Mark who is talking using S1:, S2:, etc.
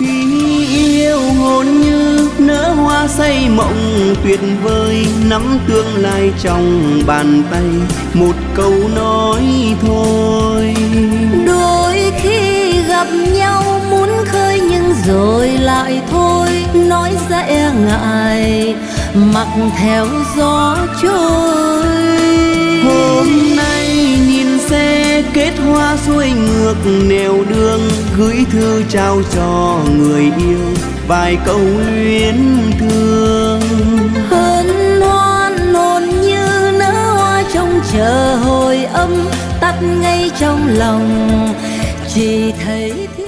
S1: Khi yêu hồn như nở hoa say mộng tuyệt vời, nắm tương lai trong bàn tay, một câu nói thôi.
S2: Đôi khi gặp nhau muốn khơi nhưng rồi lại thôi, nói dễ ngại mặc theo gió trôi.
S1: Hôm nay nhìn xe kết hoa xuôi ngược nẻo đường, gửi thư trao cho người yêu vài câu luyến thương.
S2: Hân hoan hồn như nở hoa trông chờ hồi âm, tắt ngay trong lòng chỉ thấy